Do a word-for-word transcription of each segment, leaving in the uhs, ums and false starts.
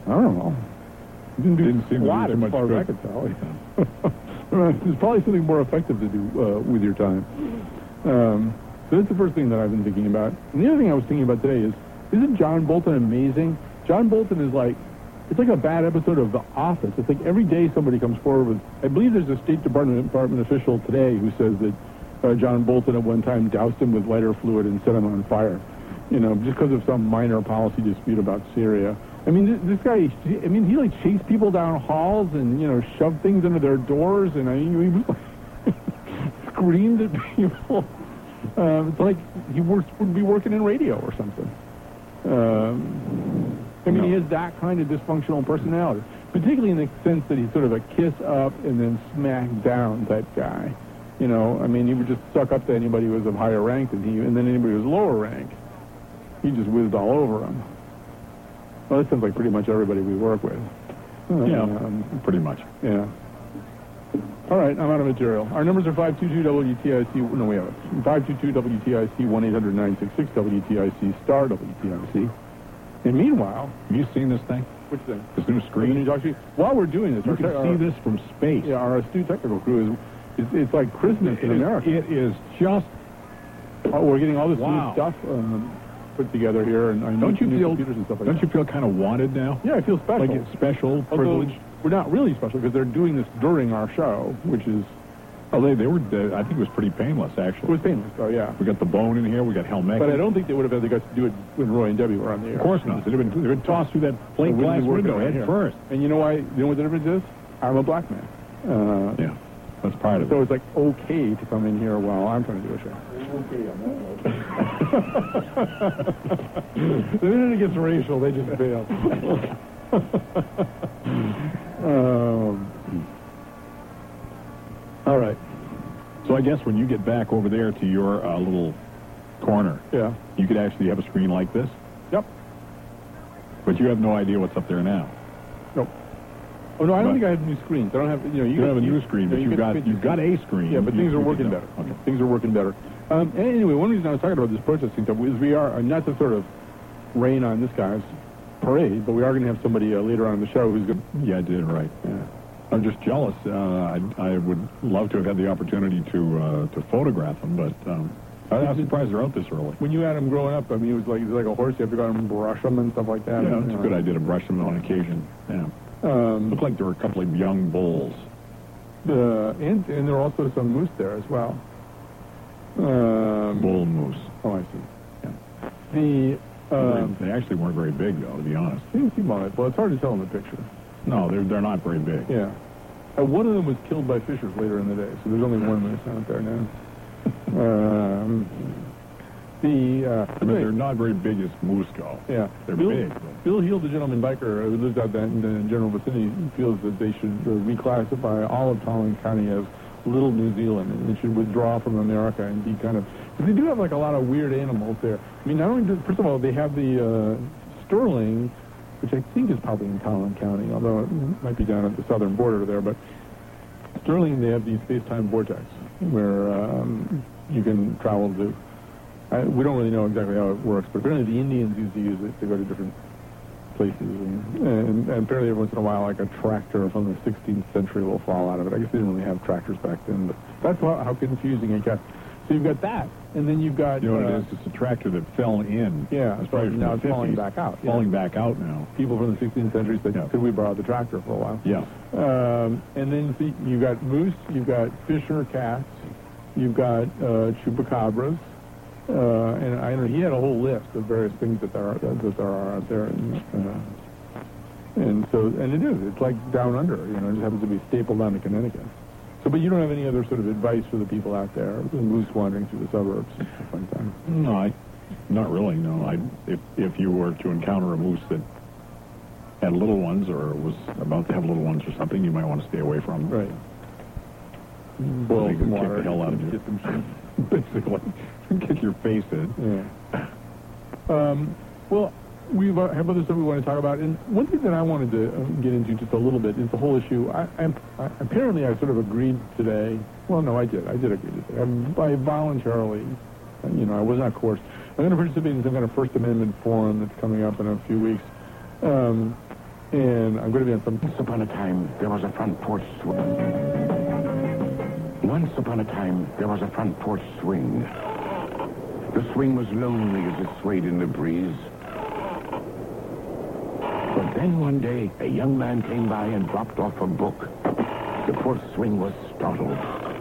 I don't know. He didn't do Didn't seem to squat do as too much far as I good. could tell. There's probably something more effective to do uh, with your time. Um, so that's the first thing that I've been thinking about. And the other thing I was thinking about today is, isn't John Bolton amazing? John Bolton is like, it's like a bad episode of The Office. It's like every day somebody comes forward with, I believe there's a State Department, Department official today who says that uh, John Bolton at one time doused him with lighter fluid and set him on fire, you know, just because of some minor policy dispute about Syria. I mean, this, this guy, I mean, he like chased people down halls and, you know, shoved things under their doors, and I mean, he was like, screamed at people. Um, it's like he works, would be working in radio or something. Um, I mean, No. he has that kind of dysfunctional personality, particularly in the sense that he's sort of a kiss up and then smack down type guy. You know, I mean, he would just suck up to anybody who was of higher rank than he, and then anybody who was lower rank, he just whizzed all over them. Well, that sounds like pretty much everybody we work with. Yeah, Um, pretty much. yeah. All right, I'm out of material. Our numbers are five two two W T I C. No, we have it. five two two W T I C, one eight hundred nine six six W T I C, star W T I C. And meanwhile... Have you seen this thing? Which thing? This new screen? Actually, while we're doing this... You our can te- see our- this from space. Yeah, our astute technical crew is... It's, it's like Christmas in It is- America. It is just... Oh, we're getting all this Wow. new stuff um, put together here, and I know Don't you new feel? computers and stuff like Don't that. you feel kind of wanted now? Yeah, I feel special. Like it's special, Although privilege. we're not really special because they're doing this during our show, which is... Oh, they they were. Uh, I think it was pretty painless, It actually. was painless, oh, yeah. We got the bone in here. We got Helmet. But I don't think they would have had the guts to do it when Roy and Debbie were on the air. Of course not. They'd have been, they'd have been tossed through that They plate wouldn't glass be working window right head here. first. And you know why? You know what the difference is? I'm a black man. Uh, Yeah, that's part of So it. it's like okay to come in here while I'm trying to do a show. Okay, I'm The minute it gets racial, they just bail. um, all right. So I guess when you get back over there to your uh, little corner, Yeah. you could actually have a screen like this, Yep. but you have no idea what's up there now. Nope. Oh no, I don't But- think I have new screens. I don't have. You know, you, You don't get- have a new screen, but you you've get got pictures. you've got a screen. Yeah, but You- things are you working can- better. Okay. Things are working better. Um, and anyway, one reason I was talking about this protesting stuff is we are, uh, not to sort of rain on this guy's parade, but we are going to have somebody uh, later on in the show who's going to... Yeah, I did right. Yeah. I'm just jealous. Uh, I, I would love to have had the opportunity to uh, to photograph them, but um, I, I'm surprised they're out this early. When you had him growing up, I mean, he was like, he was like a horse. You have to go out and brush him and stuff like that. Yeah, and, it's a uh, good idea to brush them on occasion. Yeah. Um, Looked like there were a couple of young bulls. uh, and, and there are also some moose there as well. Um, Bull moose. Oh, I see. Yeah. The... Um, they actually weren't very big, though, to be honest. they seem all right. Well, it's hard to tell in the picture. No, they're they're not very big. Yeah. Uh, one of them was killed by fishers later in the day, so there's only one moose out there now. um, the, uh, I mean, they're not very big as moose go. yeah. They're Bill, big. Bill Heald, the gentleman biker who lives out there in the general vicinity, feels that they should uh, reclassify all of Talon County as Little New Zealand, and they should withdraw from America and be kind of... Because they do have, like, a lot of weird animals there. I mean, not only do... First of all, they have the uh, Sterling, which I think is probably in Talon County, although it might be down at the southern border there, but Sterling, they have the space-time vortex, where um, you can travel to... I, we don't really know exactly how it works, but apparently the Indians used to use it to go to different places, and, and, and apparently every once in a while, like a tractor from the sixteenth century will fall out of it. I guess they didn't really have tractors back then, but that's how, how confusing it got. So you've got that, and then you've got... You know what uh, it is? It's a tractor that fell in. Yeah, It's so probably from now the it's falling fifties. back out. yeah. Falling back out now. People from the sixteenth century said, Yeah. could we borrow the tractor for a while? Yeah. Um, and then see, you've got moose, you've got fisher cats, you've got uh, chupacabras, uh, and I know he had a whole list of various things that there are, that there are out there. And, uh, and so, and it is, it's like down under, you know, it just happens to be stapled down to Connecticut. So, but you don't have any other sort of advice for the people out there, the moose wandering through the suburbs and stuff like that? No, I, not really, no. I, if, if you were to encounter a moose that had little ones or was about to have little ones or something, you might want to stay away from them. Right. Boil They some could kick water. the hell out of you. Get them shit. Basically. Kick your face in. Yeah. Um, well, we have other stuff we want to talk about, and one thing that I wanted to uh, get into just a little bit is the whole issue. I, I'm, I, apparently, I sort of agreed today. Well, no, I did. I did agree today. I'm, I voluntarily, uh, you know, I was not coerced. I'm going to participate in some kind of First Amendment forum that's coming up in a few weeks. Um, And I'm going to be on some... Once upon a time, there was a front porch swing. Once upon a time, there was a front porch swing. The swing was lonely as it swayed in the breeze. But then one day, a young man came by and dropped off a book. The porch swing was startled.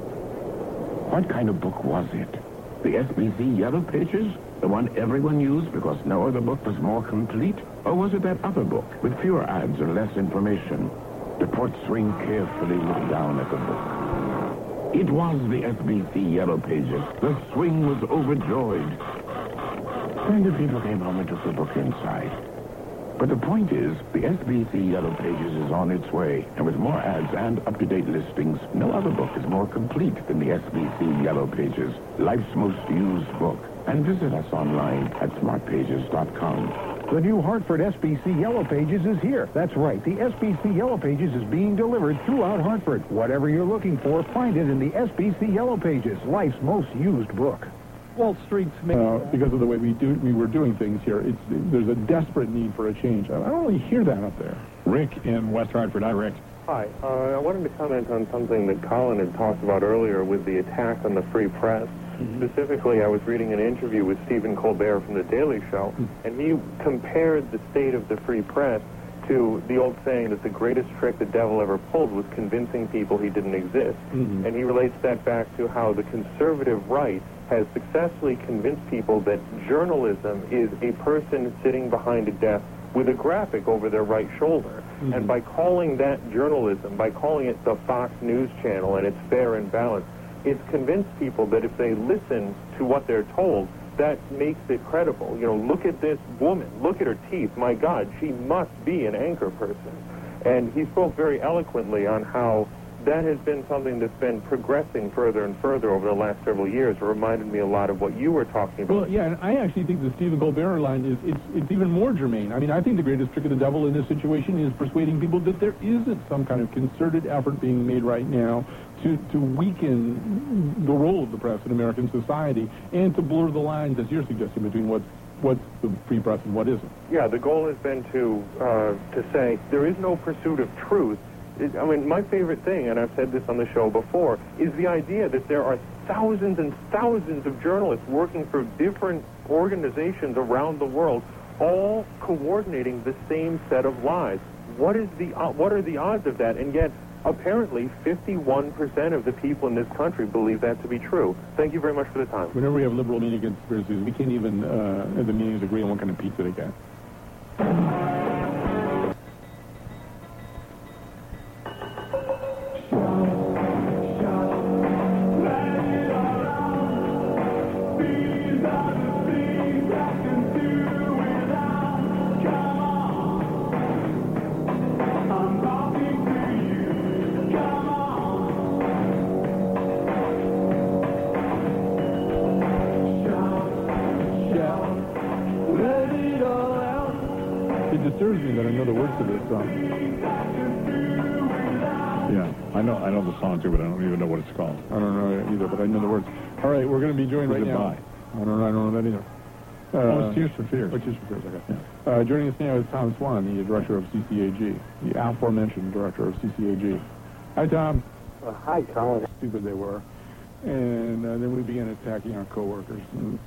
What kind of book was it? The S B C Yellow Pages? The one everyone used because no other book was more complete? Or was it that other book with fewer ads and less information? The porch swing carefully looked down at the book. It was the S B C Yellow Pages. The swing was overjoyed. Then the people came home and took the book inside. But the point is, the S B C Yellow Pages is on its way, and with more ads and up-to-date listings, no other book is more complete than the S B C Yellow Pages, life's most used book. And visit us online at smart pages dot com. The new Hartford S B C Yellow Pages is here. That's right. The S B C Yellow Pages is being delivered throughout Hartford. Whatever you're looking for, find it in the S B C Yellow Pages, life's most used book. Wall Street's uh, because of the way we do we were doing things here. It's there's a desperate need for a change. I don't really hear that up there. Rick in West Hartford. Hi, Rick. Hi. Uh, I wanted to comment on something that Colin had talked about earlier with the attack on the free press. Mm-hmm. Specifically, I was reading an interview with Stephen Colbert from The Daily Show, mm-hmm. and he compared the state of the free press to the old saying that the greatest trick the devil ever pulled was convincing people he didn't exist. Mm-hmm. And he relates that back to how the conservative right has successfully convinced people that journalism is a person sitting behind a desk with a graphic over their right shoulder. Mm-hmm. And by calling that journalism, by calling it the Fox News Channel and it's fair and balanced, it's convinced people that if they listen to what they're told, that makes it credible. You know, look at this woman. Look at her teeth. My God, she must be an anchor person. And he spoke very eloquently on how that has been something that's been progressing further and further over the last several years. It reminded me a lot of what you were talking about. Well, yeah, and I actually think the Stephen Colbert line is it's, it's even more germane. I mean, I think the greatest trick of the devil in this situation is persuading people that there isn't some kind of concerted effort being made right now to, to weaken the role of the press in American society and to blur the lines, as you're suggesting, between what's what's the free press and what isn't. Yeah, the goal has been to uh, to say there is no pursuit of truth. It, I mean, my favorite thing, and I've said this on the show before, is the idea that there are thousands and thousands of journalists working for different organizations around the world, all coordinating the same set of lies. What is the uh, what are the odds of that? And yet, apparently, fifty-one percent of the people in this country believe that to be true. Thank you very much for the time. Whenever we have liberal media conspiracies, we can't even, uh, at the meetings, agree on what kind of pizza they get. It disturbs me that I know the words to this song. Yeah, I know I know the song too, but I don't even know what it's called. I don't know either, but I know the words. All right, we're going to be joined right now. I don't know. I don't know that either. Uh, oh, it's Tears for Fears. Oh, Tears for Fears. Okay. Yeah. Uh, joining us now is Tom Swan, the director of C C A G, the aforementioned director of C C A G. Hi, Tom. Uh, hi, Colin. Stupid they were, and uh, then we began attacking our coworkers.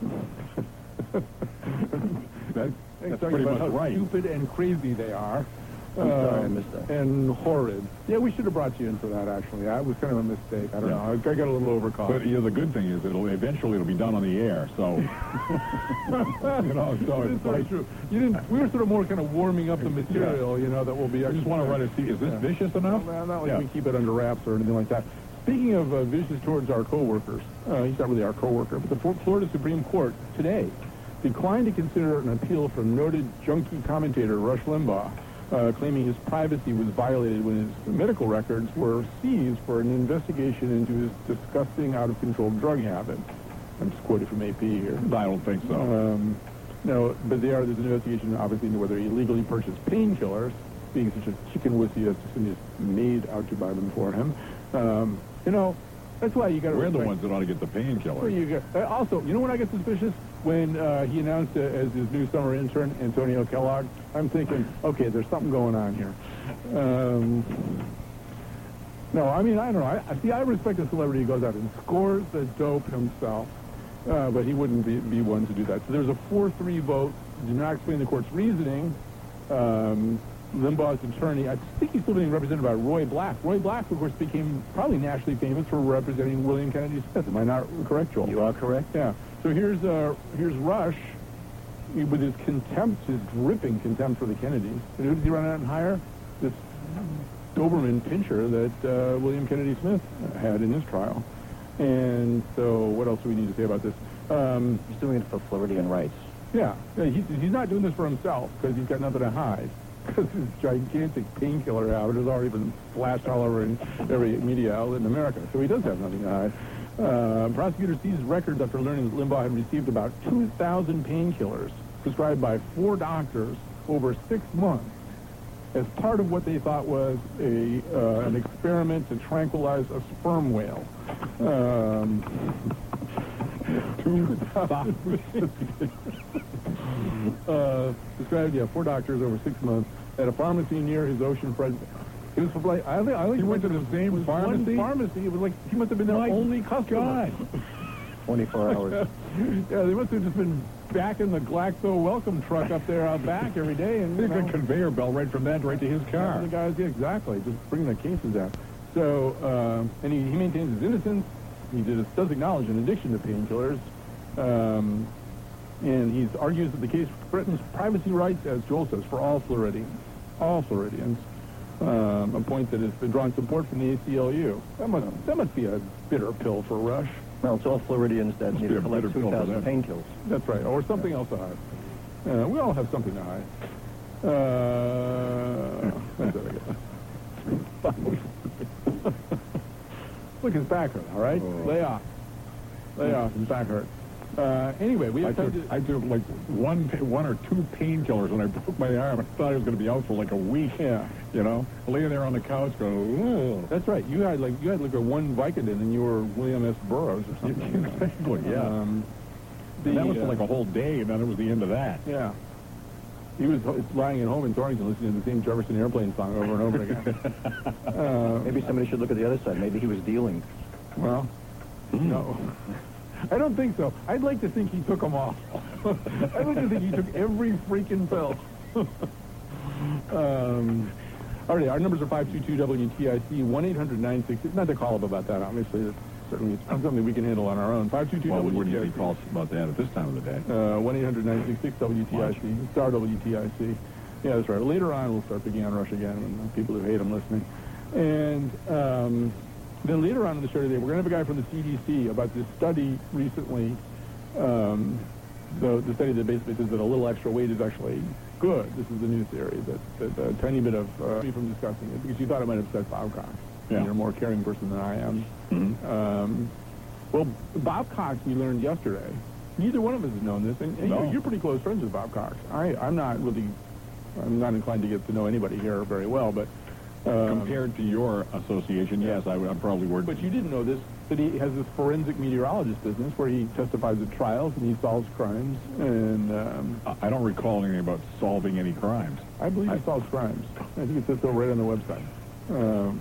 that, that's talking pretty about much how right. Stupid and crazy they are. I'm uh, sorry, I missed that. And horrid. Yeah, we should have brought you in for that, actually. That was kind of a mistake. I don't Yeah. know. I got a little overcaught. But you know, the good thing is it'll eventually it'll be done on the air. So you know, so it's it's not like true. You didn't. We were sort of more kind of warming up the material, you know, that will be. I just want to run and see, is this Yeah. vicious enough? Well, not like Yeah. we keep it under wraps or anything like that. Speaking of uh, vicious towards our coworkers, uh, he's not really our coworker, but the Florida Supreme Court today declined to consider an appeal from noted junkie commentator Rush Limbaugh, uh, claiming his privacy was violated when his medical records were seized for an investigation into his disgusting, out-of-control drug habit. I'm just quoting from A P here. I don't think so. Um, no, but they are, there's an investigation, obviously, into whether he illegally purchased painkillers, being such a chicken wussy as to send his maid out to buy them for him. Um, you know, that's why you got to... We're the ones that ought to get the Well, painkillers. you got, uh, also, you know what I get suspicious? when uh, he announced it as his new summer intern, Antonio Kellogg, I'm thinking, okay, there's something going on here. Um, no, I mean, I don't know. I, I see, I respect a celebrity who goes out and scores the dope himself, uh, but he wouldn't be, be one to do that. So there's a four three vote. Did not explain the court's reasoning. Um, Limbaugh's attorney, I think he's still being represented by Roy Black. Roy Black, of course, became probably nationally famous for representing William Kennedy Smith. Am I not correct, Joel? You are correct. Yeah. So here's uh, here's Rush with his contempt, his dripping contempt for the Kennedys. And who did he run out and hire? This Doberman pincher that uh, William Kennedy Smith had in his trial. And so what else do we need to say about this? Um, He's doing it for Floridian rights. yeah, yeah he, he's not doing this for himself because he's got nothing to hide. Because his gigantic painkiller habit has already been splashed all over in every media outlet in America. So he does have nothing to hide. Uh, prosecutors seized records after learning that Limbaugh had received about two thousand painkillers prescribed by four doctors over six months as part of what they thought was a uh, an experiment to tranquilize a sperm whale. Um, two thousand uh, described, yeah, four doctors over six months at a pharmacy near his oceanfront. It was like I think I think He went to the same one pharmacy? pharmacy. It was like he must have been their My only customer. twenty-four hours. Yeah, they must have just been backing the Glaxo welcome truck up there out back every day, and you There's know, a conveyor belt right from that right to his car. the guys, yeah, exactly, just bringing the cases out. So, um, and he, he maintains his innocence. He did, does acknowledge an addiction to painkillers. Um, and he argues that the case threatens privacy rights, as Joel says, for all Floridians. All Floridians. Um, a point that has been drawing support from the A C L U. That must, that must be a bitter pill for Rush. Well, it's all Floridians that need be to a collect better pill two for thousand them. painkillers. That's right, or something else to hide. Uh, we all have something to hide. Uh, that's it, I guess. Look, his back hurt, all right? Oh. Lay off. Lay off, his back hurt. Uh, anyway, we I have took, time to... I took like one, one or two painkillers when I broke my arm. I thought I was going to be out for like a week. Yeah. You know, laying there on the couch going, "Ugh." That's right. You had like you had like a one Vicodin and you were William S. Burroughs or something. Exactly, yeah. Um, And that was the, for uh, like a whole day, and then it was the end of that. Yeah. He was ho- lying at home in Thornton listening to the same Jefferson Airplane song over and over again. uh, Maybe somebody should look at the other side. Maybe he was dealing. well, no. I don't think so. I'd like to think he took them all. I'd like to think he took every freaking pill. um, all right, our numbers are five two two W T I C, one eight hundred nine six six. Not to call up about that, obviously. That's certainly it's something we can handle on our own. five two two Well, we W wouldn't T I get C. calls about that at this time of the day. Uh, one eight hundred nine six six W T I C, star W T I C. Yeah, that's right. Later on, we'll start picking on Rush again when the people who hate him listening. And um, then later on in the show today, we're going to have a guy from the C D C about this study recently. Um, the, the study that basically says that a little extra weight is actually good. This is the new theory, that, that a tiny bit of, uh, from discussing it, because you thought it might upset Bob Cox. Yeah. You're a more caring person than I am. Mm-hmm. Um, well, Bob Cox, we learned yesterday. Neither one of us has known this, and, and No. you're, you're pretty close friends with Bob Cox. I, I'm not really, I'm not inclined to get to know anybody here very well, but um, Compared to your association, yes, I, would- I'm probably worried. but you didn't know this, that he has this forensic meteorologist business where he testifies at trials and he solves crimes, and um, I don't recall anything about solving any crimes. I believe he solves crimes. I think it says so right on the website. Um,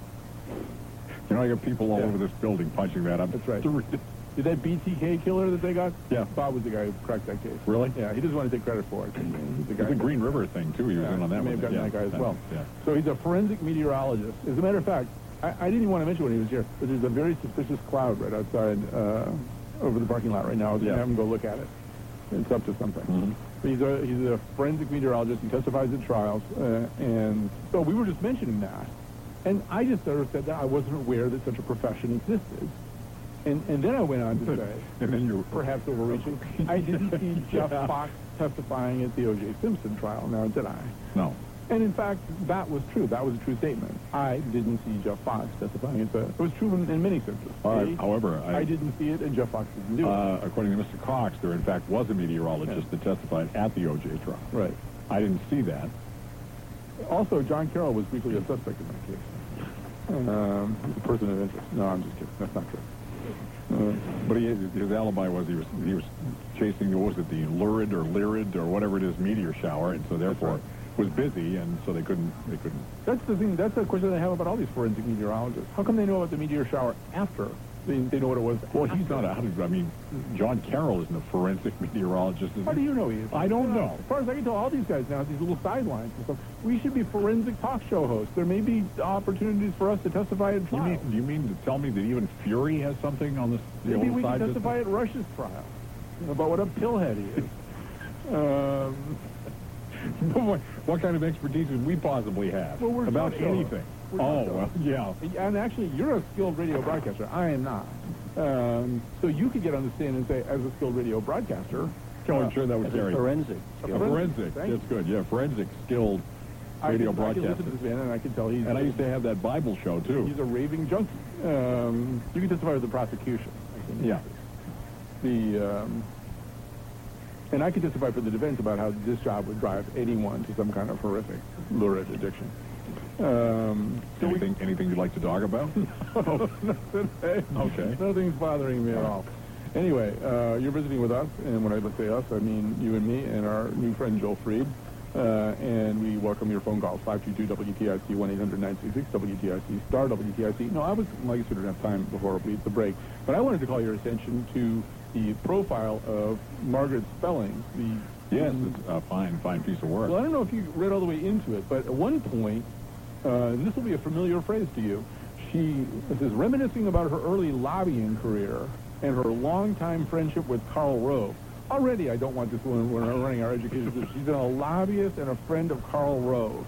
You know, I got people all Yeah. over this building punching that up. That's right. It's ridiculous. Did that B T K killer that they got? Yeah. Bob was the guy who cracked that case. Really? Yeah, he doesn't want to take credit for it. He's the guy. It's a Green River thing, too. He was Yeah, in on that he may one. have gotten yeah. that guy as well. Yeah. So he's a forensic meteorologist. As a matter of fact, I, I didn't even want to mention when he was here, but there's a very suspicious cloud right outside uh, over the parking lot right now. I was going Yeah. to have him go look at it. It's up to something. Mhm. But he's a he's a forensic meteorologist. He testifies at trials, uh, and so we were just mentioning that, and I just sort of said that I wasn't aware that such a profession existed, and and then I went on to say, And then you perhaps overreaching, I didn't see Jeff Yeah. Fox testifying at the O J Simpson trial. Now did I? No. And in fact, that was true. That was a true statement. I didn't see Jeff Fox testifying at the. It was true in, in many senses. All right, A, however, I- I didn't see it, and Jeff Fox didn't do it. Uh, according to Mister Cox, there in fact was a meteorologist that testified at the O J trial. Right. I didn't see that. Also, John Carroll was briefly a suspect in that case. Um, he's a person of interest. No, I'm just kidding. That's not true. Uh, But he, his alibi was he was he was chasing, what was it, the lurid or lyrid or whatever it is, meteor shower, and so therefore was busy, and so they couldn't they couldn't. That's the thing. That's the question I have about all these forensic meteorologists. How come they know about the meteor shower after they, they know what it was? Well, he's not a. How did, I mean, John Carroll isn't a forensic meteorologist. Is How he? do you know he is? I don't know. As far as I can tell, all these guys now have these little sidelines and stuff. We should be forensic talk show hosts. There may be opportunities for us to testify at You trial. mean you mean to tell me that even Fury has something on this? The Maybe old we side can just- testify at Rush's trial about what a pillhead he is. um, what, what kind of expertise would we possibly have Well, we're about talk show anything? We're Oh, talk well, yeah. and actually, you're a skilled radio broadcaster. I am not. Um, so you could get on the stand and say, as a skilled radio broadcaster, Oh, I'm sure that was As a Gary. forensic. A skill. Forensic. Thank That's good. Yeah, forensic skilled I radio can, I can broadcaster. listen to this man and I can tell he's And I used to have that Bible show too. he's a raving junkie. Um, you can testify with the prosecution. I think. Yeah. The um, and I could testify for the defense about how this job would drive anyone to some kind of horrific lurid addiction. Um, so we- Anything anything you'd like to talk about? Nothing, hey. Okay. Nothing's bothering me at all. Anyway, uh, you're visiting with us, and when I say us, I mean you and me and our new friend Joel Freed. Uh, and we welcome your phone calls, five two two W T I C, one eight hundred nine six six W T I C, star W T I C. No, I was, well, I guess we didn't have time before we the break, but I wanted to call your attention to the profile of Margaret Spelling, the Yes, it's a fine, fine piece of work. well, I don't know if you read all the way into it, but at one point, uh, and this will be a familiar phrase to you, she is reminiscing about her early lobbying career and her longtime friendship with Karl Rove. Already, I don't want this woman when I'm running our education system. She's been a lobbyist and a friend of Karl Rove.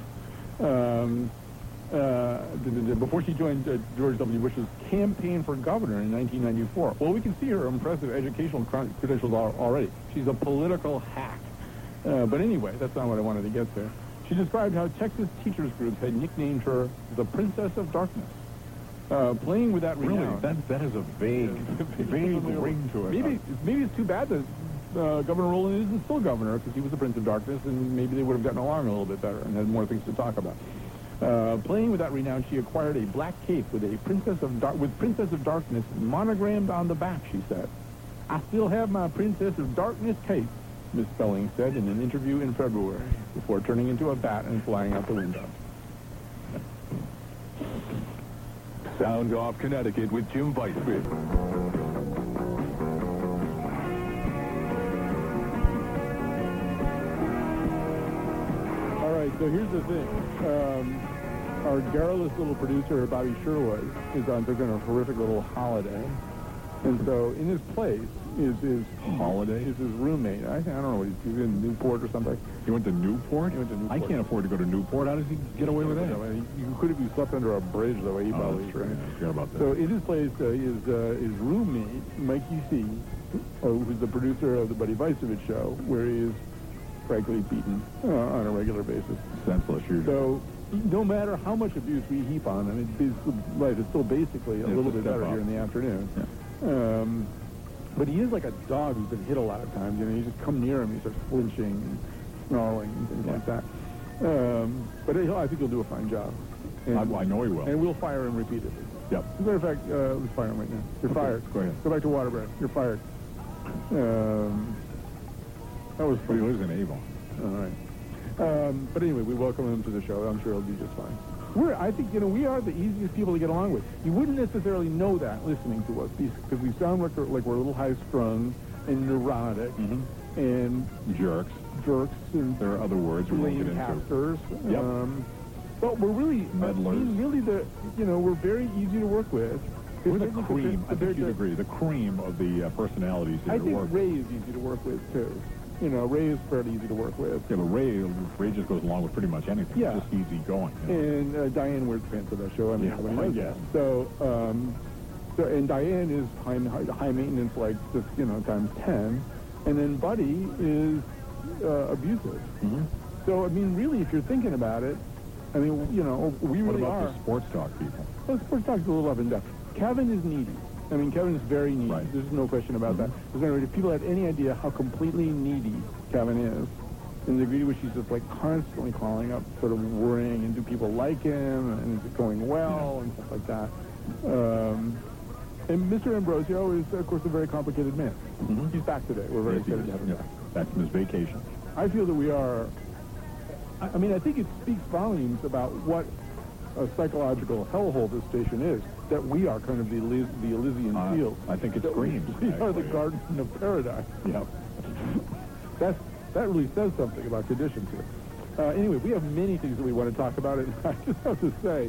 Um, uh, d- d- d- before she joined uh, George W. Bush's campaign for governor in nineteen ninety-four. Well, we can see her impressive educational cr- credentials al- already. She's a political hack. Uh, but anyway, that's not what I wanted to get to. She described how Texas teachers groups had nicknamed her the Princess of Darkness. Uh, playing with that Really, renown. that that is a vague, vague ring to it. Maybe, maybe it's too bad that uh, Governor Rowland isn't still governor because he was the Prince of Darkness, and maybe they would have gotten along a little bit better and had more things to talk about. Uh, playing with that renown, she acquired a black cape with a Princess of Dar- with Princess of Darkness monogrammed on the back. She said, "I still have my Princess of Darkness cape," Miss Spelling said in an interview in February before turning into a bat and flying out the window. Sound Off Connecticut with Jim Weisberg. All right, so here's the thing. Um, our garrulous little producer, Bobby Sherwood, is on taking a horrific little holiday. And so in his place is his Holiday? is his roommate. I, I don't know, he's, he's in Newport or something. He went to Newport? He went to I Newport. can't afford to go to Newport. How does he get away with that? You could have you slept under a bridge the way he Oh, probably that's right. right? I forgot about that. So in his place uh, is uh, his roommate, Mikey C., uh, who's the producer of the Buddy Vicevich show, where he is frankly beaten uh, on a regular basis. Senseless usually. So no matter how much abuse we heap on him, it's, it's, life is still basically a It's little a bit step better up. here in the afternoon. Um, but he is like a dog who's been hit a lot of times. You know, you just come near him, he starts flinching and snarling and things like that. Um, but he'll, I think he'll do a fine job. And, I, I know he will. and we'll fire him repeatedly. Yep. As a matter of fact, uh, let's fire him right now. You're Okay, fired. go ahead. Go back to Waterbreak. You're fired. Um, that was But he fun. lives in Avon. All right. Um, but anyway, we welcome him to the show. I'm sure he'll do just fine. We're, I think, you know, we are the easiest people to get along with. You wouldn't necessarily know that listening to us because we sound like we're, like we're a little high-strung and neurotic Mm-hmm. and Jerks. jerks and There are other words we won't get lame into. pastors. Yep. Um, but we're really, I Meddlers. mean, really the, you know, we're very easy to work with. We're the Compared- cream. I compared think you'd to- agree. The cream of the uh, personalities here I at think work. Ray is easy to work with, too. You know, Ray is fairly easy to work with. Yeah, but Ray, Ray just goes along with pretty much anything. Yeah. It's just easy going. You know? And uh, Diane wears pants for that show. I mean, Yeah, everybody well, knows yeah. that. So, um, so, and Diane is high, high, high maintenance, like just, you know, times ten. And then Buddy is uh, abusive. Mhm. So, I mean, really, if you're thinking about it, I mean, you know, we What really about are. the sports talk people? Well, sports talk's a little up and down. Kevin is needy. I mean, Kevin is very needy. Right. There's no question about that. There's no, if people have any idea how completely needy Kevin is, in the degree to which he's just like constantly calling up, sort of worrying, and do people like him, and is it going well, and stuff like that. Um, And Mister Ambrosio is, of course, a very complicated man. Mhm. He's back today. We're very Yes, he excited is. to have him Yeah. back. Back from his vacation. I feel that we are, I I mean, I think it speaks volumes about what a psychological hellhole this station is, that we are kind of the, Elys- the Elysian Uh, field. I think it's That we- green. We are the actually. Garden of Paradise. Yeah. That's, that really says something about conditions here. Uh, anyway, we have many things that we want to talk about, and I just have to say,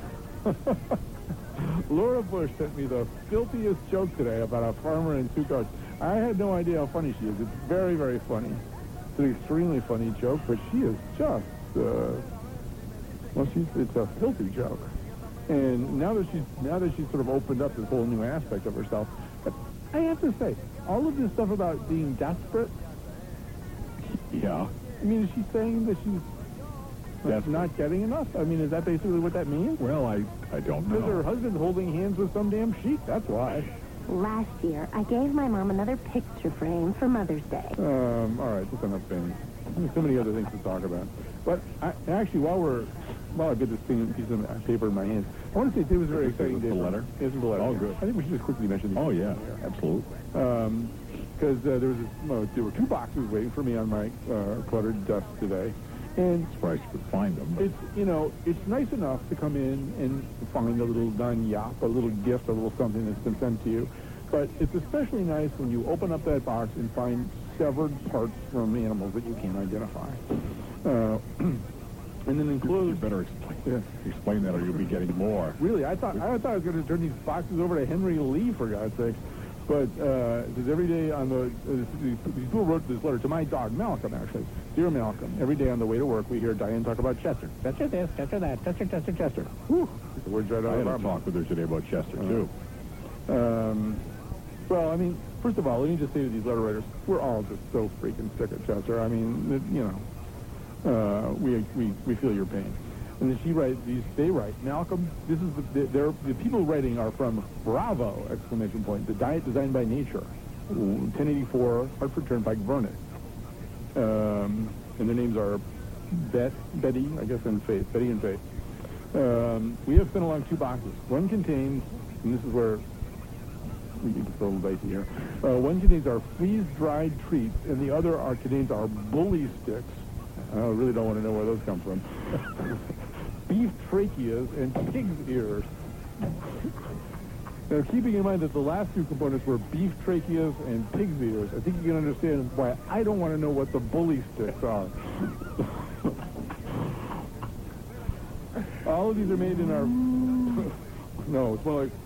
Laura Bush sent me the filthiest joke today about a farmer and two cars. I had no idea how funny she is. It's very, very funny. It's an extremely funny joke, but she is just, uh, well, she's, it's a filthy joke. And now that she's, now that she's sort of opened up this whole new aspect of herself, but I have to say, all of this stuff about being desperate, Yeah. I mean, is she saying that she's Desperate. not getting enough? I mean, is that basically what that means? Well, I, I don't Because her know. husband's holding hands with some damn sheep, that's why. Last year, I gave my mom another picture frame for Mother's Day. Um, all right, that's enough things. There's so many other things to talk about. But I, actually, while we're, while I get this thing, piece of paper in my hand, I want to say it was a very Is this exciting the day. for- letter? This is the letter. Oh, yeah. good. I think we should just quickly mention these. Oh, things yeah, here. absolutely. Um, because uh, there was this, well, there were two boxes waiting for me on my uh, cluttered desk today. And Surprised you could find them. but- it's, you know, it's nice enough to come in and find a little non-yop, a little gift, a little something that's been sent to you. But it's especially nice when you open up that box and find severed parts from animals that you can't identify. Uh, and then You enclosed... better explain, Yeah. explain that or you'll be getting more. Really, I thought I thought I was going to turn these boxes over to Henry Lee, for God's sake. But uh, because every day on the uh, these these people wrote this letter to my dog Malcolm, actually. Dear Malcolm, every day on the way to work we hear Diane talk about Chester. Chester this, Chester that, Chester, Chester, Chester. Whew. The words right out I of had our a mouth. talk with her today about Chester, too. Um, well, I mean, first of all, let me just say to these letter writers, we're all just so freaking sick of Chester. I mean, it- you know, uh, we, we we feel your pain. And then she writes, these, they write, Malcolm, this is the, the, they're, the people writing are from Bravo, exclamation point, the diet designed by nature, ten eighty-four Hartford Turnpike, Vernon. Um, and their names are Bet, Betty, I guess, and Faith, Betty and Faith. Um, we have sent along two boxes. One contains, and this is where we get a little dicey here. Uh, one contains our freeze-dried treats, and the other are contains our bully sticks. I really don't want to know where those come from. Beef tracheas and pig's ears. Now, keeping in mind that the last two components were beef tracheas and pig's ears, I think you can understand why I don't want to know what the bully sticks are. All of these are made in our... No, it's more like...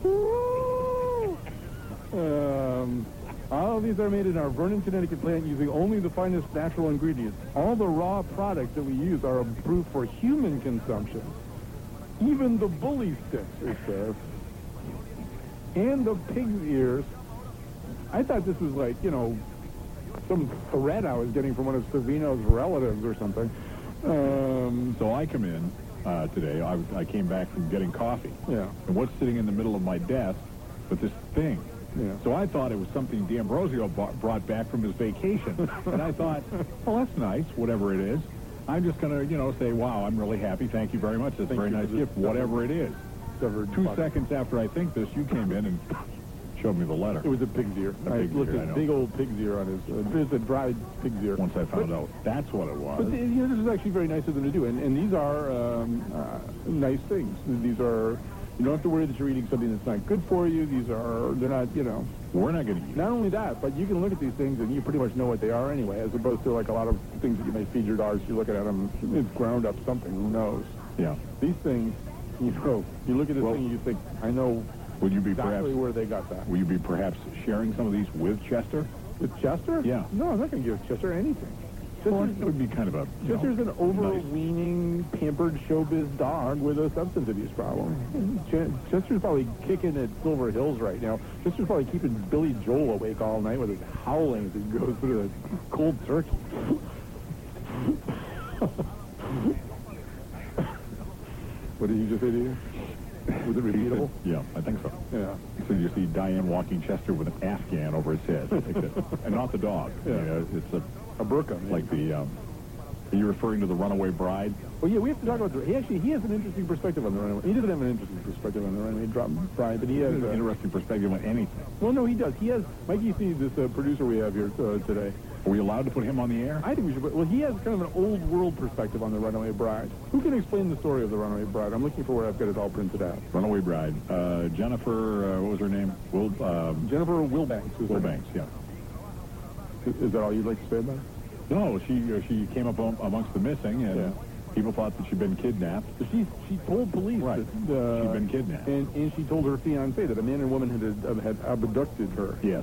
Um, all of these are made in our Vernon, Connecticut plant using only the finest natural ingredients. All the raw products that we use are approved for human consumption. Even the bully sticks, it says. And the pig's ears. I thought this was like, you know, some threat I was getting from one of Savino's relatives or something. Um, So I come in uh, today. I, I came back from getting coffee. yeah. And what's sitting in the middle of my desk but this thing? Yeah. So I thought it was something D'Ambrosio bought, brought back from his vacation. And I thought, well, that's nice, whatever it is. I'm just going to, you know, say, wow, I'm really happy. Thank you very much. That's a Thank very you nice for this gift, whatever it is. Severed Two box. seconds after I think this, you came in and showed me the letter. It was a pig's ear. A I pig's looked ear, at I know. big old pig's ear on his. Uh, it's a dried pig's ear. Once I found But- out that's what it was. But you know, this is actually very nice of them to do, and, and these are um, uh, nice things. These are, you don't have to worry that you're eating something that's not good for you. These are, they're not, you know. We're not going to eat Not only that, but you can look at these things and you pretty much know what they are anyway, as opposed to like a lot of things that you may feed your dogs. You're looking at them, it's ground up something. Who knows? it. Yeah. These things, you know, you look at this Well- thing and you think, I know Would you be exactly perhaps, where they got that. will you be perhaps sharing some of these with Chester? With Chester? Yeah. No, I'm not going to give Chester anything. Well, Chester's, it would be kind of a, you know, Chester's an nice. overweening, pampered showbiz dog with a substance abuse problem. Ch- Chester's probably kicking at Silver Hills right now. Chester's probably keeping Billy Joel awake all night with his howling as he goes through the cold turkey. What did you just say to you? Was it repeatable? Yeah, I think so. Yeah. So you see Diane walking Chester with an Afghan over his head. Like that. And not the dog. Yeah. You know, it's a, A burqa, man. like the, um, Are you referring to the Runaway Bride? Well, yeah, we have to talk about the... He actually, he has an interesting perspective on the Runaway. He doesn't have an interesting perspective on the Runaway Bride, but he has... an Uh, interesting perspective on anything. well, no, he does. He has... Mikey C, this uh, producer we have here uh, today, Are we allowed to put him on the air? I think we should... Put, well, he has kind of an old world perspective on the Runaway Bride. Who can explain the story of the Runaway Bride? I'm looking for where I've got it all printed out. Runaway Bride. Uh, Jennifer, uh, what was her name? Will, um, Jennifer Wilbanks. was her name. Wilbanks, yeah. Is, is that all you'd like to say about it? No, she uh, she came up am- amongst the missing, and Yeah. people thought that she'd been kidnapped. But she she told police Right. that uh, She'd been kidnapped. and and she told her fiance that a man and woman had uh, had abducted her. Yes.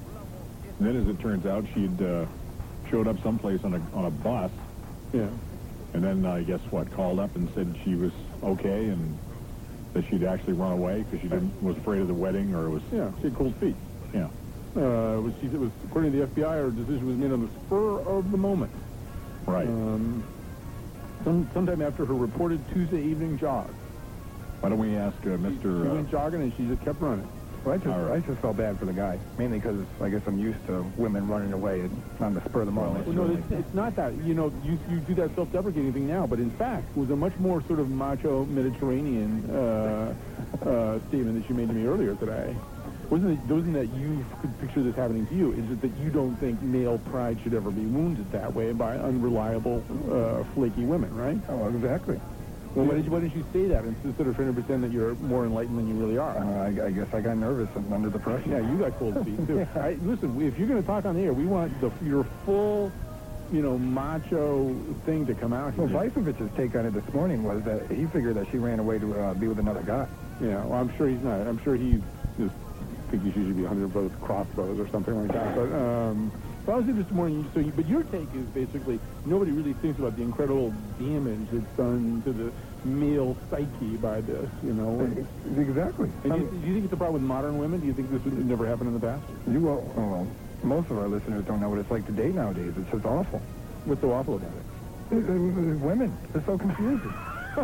And then, as it turns out, she'd uh, showed up someplace on a on a bus, Yeah. and then I guess what called up and said she was okay and that she'd actually run away because she didn't was afraid of the wedding or was Yeah. She had cold feet. yeah. Uh, was she, it was according to the F B I, her decision was made on the spur of the moment. Right. Um, some sometime after her reported Tuesday evening jog. Why don't we ask uh, She Mister Uh, went jogging and she just kept running. Well, I just, All right. I just felt bad for the guy, mainly because I guess I'm used to women running away on the spur of the moment. Well, no, it's, it's not that. You know, you, you do that self-deprecating thing now, but in fact, it was a much more sort of macho Mediterranean uh, uh, statement that you made to me earlier today. Wasn't it, wasn't that you could picture this happening to you? Is it that you don't think male pride should ever be wounded that way by unreliable, uh, flaky women, right? Oh, exactly. Well, why did you, why didn't you say that instead of trying to pretend that you're more enlightened than you really are? Uh, I, I guess I got nervous and under the pressure. Yeah, you got cold feet, too. I, listen, if you're going to talk on the air, we want the, your full, you know, macho thing to come out here. Well, Vysovich's take on it this morning was that he figured that she ran away to uh, be with another guy. Yeah, well, I'm sure he's not. I'm sure he just thinks he should be hunting both crossbows or something like that. But, um... Well, I was interested more in you, so you, but your take is basically nobody really thinks about the incredible damage that's done to the male psyche by this, you know. And, Exactly. and do, you, do you think it's a problem with modern women? Do you think this would never happen in the past? You will, oh, well, most of our listeners don't know what it's like to date nowadays. It's just awful. What's so awful about it? Uh, uh, Women, they're so confusing.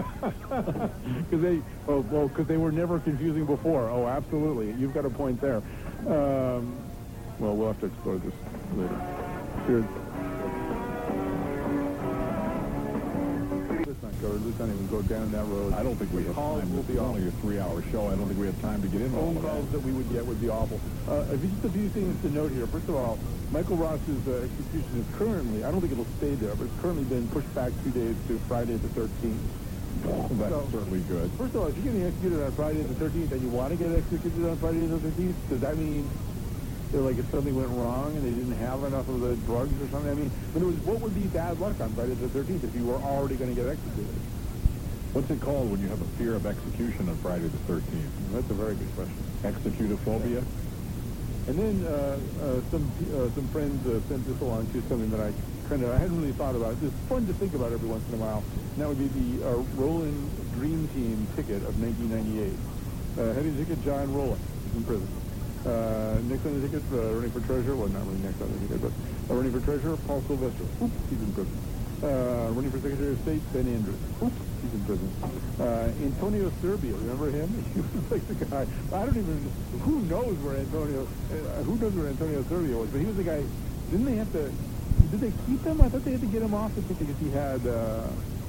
Because they, oh, well, because they were never confusing before. Oh, absolutely. You've got a point there. Um, well, we'll have to explore this later. Here. Let's not go. Let's not even go down that road. I don't think we have Calls time. will This be is awful. only a three-hour show. I don't think we have time to get into all Phone of calls that. that we would get would be awful. Uh, if you just a few things to note here. First of all, Michael Ross's uh, execution is currently, I don't think it'll stay there, but it's currently been pushed back two days to Friday the thirteenth. Well, that's So- certainly good. First of all, if you're getting executed on Friday the thirteenth and you want to get executed on Friday the thirteenth, does that mean they're like if something went wrong and they didn't have enough of the drugs or something? I mean, in other words, what would be bad luck on Friday the thirteenth if you were already going to get executed? What's it called when you have a fear of execution on Friday the thirteenth? That's a very good question. Executophobia? And then uh, uh, some uh, some friends uh, sent this along to something that I kind of I hadn't really thought about. It's fun to think about every once in a while. And that would be the uh, Roland Dream Team ticket of nineteen ninety-eight. Uh, heavy ticket, John Rowland is in prison. Uh, next on the ticket, uh, running for treasurer. Well, not really next on the ticket, but uh, running for treasurer, Paul Sylvester. Oops, he's in prison. Uh, running for Secretary of State, Ben Andrews. Oops, he's in prison. Uh, Antonio Serbia, remember him? He was like the guy. I don't even. Who knows where Antonio? Uh, who knows where Antonio Serbia was? But he was the guy. Didn't they have to? Did they keep him? I thought they had to get him off the ticket because he had uh,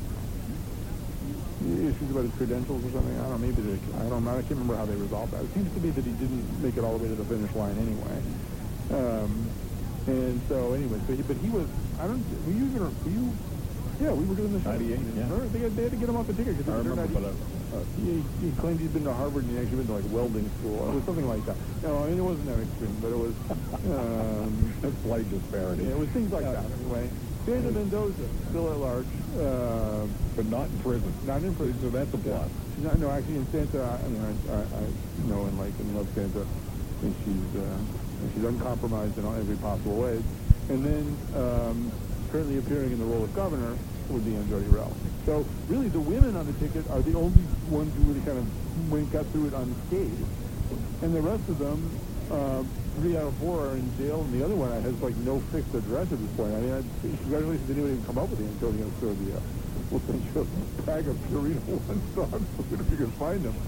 issues about his credentials or something. I don't know. Maybe they. I don't know. I can't remember how they resolved that. It seems to me that he didn't make it all the way to the finish line anyway. Um, and so anyway, so he, but he was. I don't. Were you gonna? Were you? Yeah, we were doing the show. ninety-eight, yeah. Remember, they, had, they had to get him off the ticket because I remember, but uh, uh, he, he claimed he'd been to Harvard and he'd actually been to like welding school. It was something like that. No, I mean it wasn't that extreme, but it was. Um, that's slight disparity. yeah, it was things like that anyway. Sandra Mendoza still at large, uh, But not in prison. not in prison. So that's a plus. She's not. No, actually, in Santa, I mean, I, I, I know and like and love Santa, and she's uh, and she's uncompromised in all, every possible way. And then um, currently appearing in the role of governor would be Jody Rell. So really, the women on the ticket are the only ones who really kind of went got through it unscathed, and the rest of them, uh, three out of four are in jail, and the other one has like no fixed address at this point. I mean, I, congratulations to anyone who come up with the Antonio Serbia. We'll send you a bag of Purina One dog food if you can find them.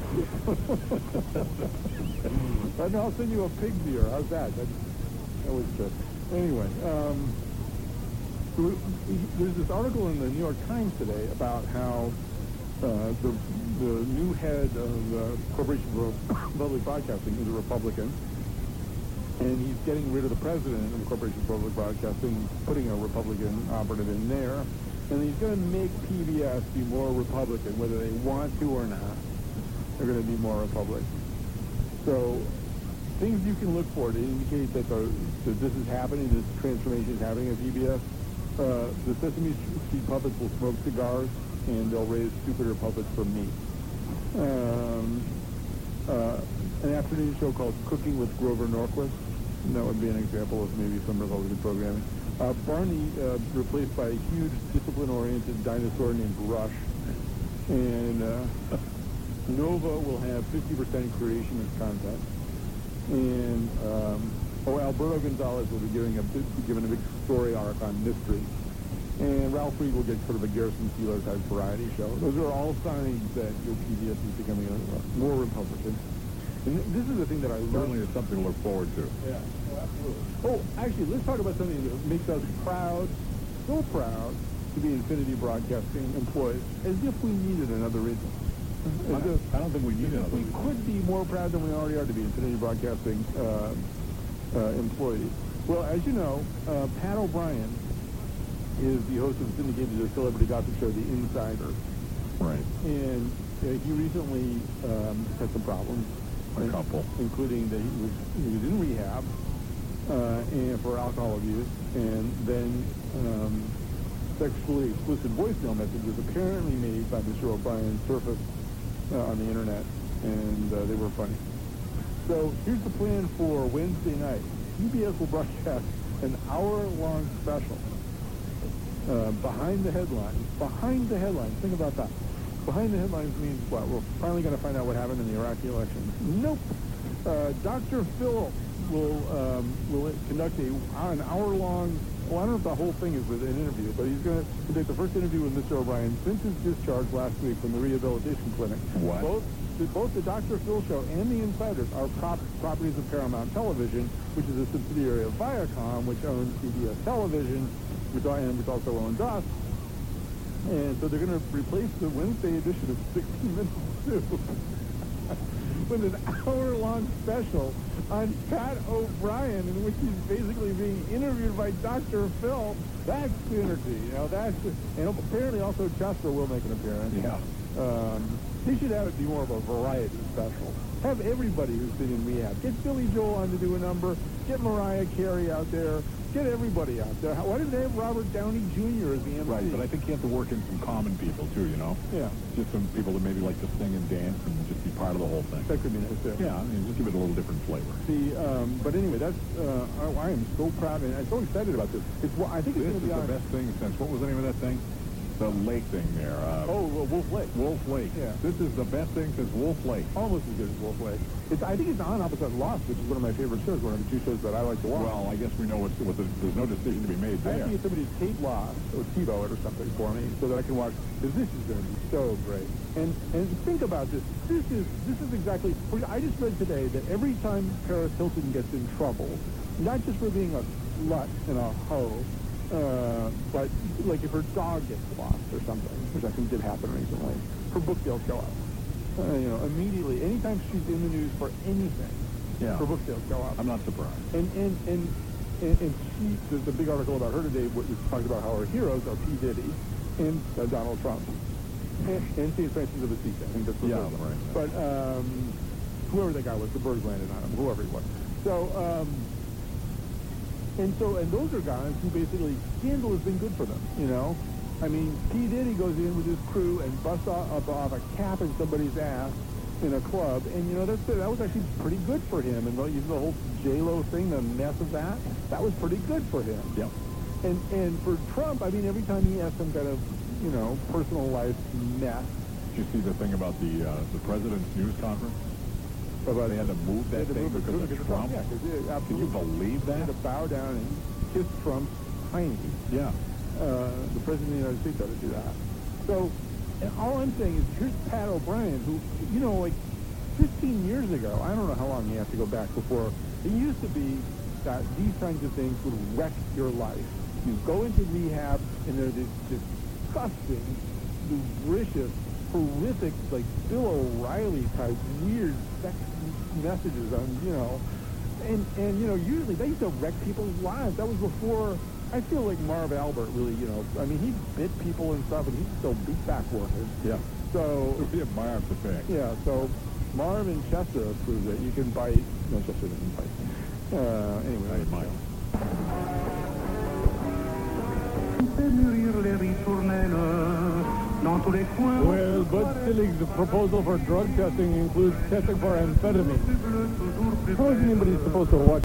And I'll send you a pig beer. How's that? That, that was good. Anyway, um, So we- there's this article in the New York Times today about how uh, the the new head of the Corporation for Public Broadcasting is a Republican, and he's getting rid of the president of the Corporation for Public Broadcasting, putting a Republican operative in there, and he's going to make P B S be more Republican, whether they want to or not. They're going to be more Republican. So things you can look for to indicate that, the, that this is happening, this transformation is happening at P B S. Uh, the Sesame Street puppets will smoke cigars, and they'll raise stupider puppets for meat. Um, uh, an afternoon show called Cooking with Grover Norquist. And that would be an example of maybe some Republican programming. Uh, Barney uh, replaced by a huge discipline-oriented dinosaur named Rush. And uh, Nova will have fifty percent creationist content. And, um, oh, Alberto Gonzalez will be giving a big, given a big story arc on mystery. And Ralph Reed will get sort of a Garrison Keillor type variety show. Those are all signs that your P B S is becoming a, a more Republican. And th- this is the thing that I love. Certainly it's something to look forward to. Yeah, oh, absolutely. Oh, actually, let's talk about something that makes us proud, so proud, to be Infinity Broadcasting employees, as if we needed another reason. I don't, I don't think we need another We reason. could be more proud than we already are to be Infinity Broadcasting uh, uh, employees. Well, as you know, uh, Pat O'Brien is the host of the syndicated celebrity gossip show, The Insider. Right. And uh, he recently um, had some problems. A couple. Including that he was, he was in rehab uh, and for alcohol abuse, and then um, sexually explicit voicemail messages apparently made by Mister O'Brien surfaced uh, on the internet, and uh, they were funny. So here's the plan for Wednesday night. P B S will broadcast an hour-long special. Uh, behind the headlines. Behind the headlines. Think about that. Behind the headlines means what? We're finally going to find out what happened in the Iraqi election. Nope. Uh, Doctor Phil will um, will conduct a an hour-long. Well, I don't know if the whole thing is with an interview, but he's going to conduct the first interview with Mister O'Brien since his discharge last week from the rehabilitation clinic. What? Both the, both the Doctor Phil show and the Insiders are prop, properties of Paramount Television, which is a subsidiary of Viacom, which owns C B S Television, which I am, which also owns us. And so they're going to replace the Wednesday edition of sixty minutes two with an hour-long special on Pat O'Brien, in which he's basically being interviewed by Doctor Phil. That's synergy, you know. That's and apparently also Chester will make an appearance. Yeah. Um, they should have it be more of a variety special. Have everybody who's been in rehab. Get Billy Joel on to do a number. Get Mariah Carey out there. Get everybody out there. Why didn't they have Robert Downey Junior as the M C? Right, but I think you have to work in some common people, too, you know? Yeah. Just some people that maybe like to sing and dance and just be part of the whole thing. That could be nice, too. Yeah, I mean, just give it a little different flavor. See, um, but anyway, that's, uh, I, I am so proud and I'm so excited about this. It's, well, I think it's This going to is be the on. best thing since, what was the name of that thing? The lake thing there. Uh, Oh, well, Wolf Lake. Wolf Lake. Yeah. This is the best thing since Wolf Lake. Almost as good as Wolf Lake. It's, I think it's on opposite Lost, which is one of my favorite shows, one of the two shows that I like to watch. Well, I guess we know what's, what the, there's no decision to be made I there. have to get somebody to tape Lost or TiVo it or something for me so that I can watch, because this is going to be so great. And and think about this. This is this is exactly. I just read today that every time Paris Hilton gets in trouble, not just for being a slut and a hoe, uh, but like if her dog gets lost or something, which I think did happen recently, her book deals go up. Uh, you know, immediately, anytime she's in the news for anything, Yeah. her book sales go up. I'm not surprised. And and and and, and she, there's a big article about her today, which talks about how her heroes are P. Diddy and uh, Donald Trump and, and Saint Francis of Assisi. I think that's what Yeah, those are. right. But um, whoever that guy was, the bird landed on him, whoever he was. So um, and so and those are guys who basically scandal has been good for them. You know, I mean, P. Diddy goes in with his crew and busts off, off a cap in somebody's ass in a club, and you know that's that was actually pretty good for him. And the, the whole J Lo thing, the mess of that, that was pretty good for him. Yeah. And and for Trump, I mean, every time he has some kind of you know personal life mess, Did you see the thing about the uh, the president's news conference? about They had to move they that had to thing move it because because of Trump? Yeah, because it, Can absolutely. you believe They had that? to bow down and kiss Trump's tiny. Yeah. Uh, the president of the United States had to do that. So, and all I'm saying is, here's Pat O'Brien, who, you know, like fifteen years ago, I don't know how long you have to go back before, it used to be that these kinds of things would wreck your life. you go into rehab, and they're this disgusting, lubricious, horrific, like Bill O'Reilly type weird sex messages on, you know, and, and, you know, usually they used to wreck people's lives. That was before, I feel like Marv Albert really, you know, I mean, he bit people and stuff, and he still beat back workers. Yeah. So, Yeah, Marv the fact. yeah, so Marv and Chester proved that you can bite, no, Chester didn't bite. Uh, anyway. I admire. Well, Bud Stillig's proposal for drug testing includes testing for amphetamine. How is anybody supposed to watch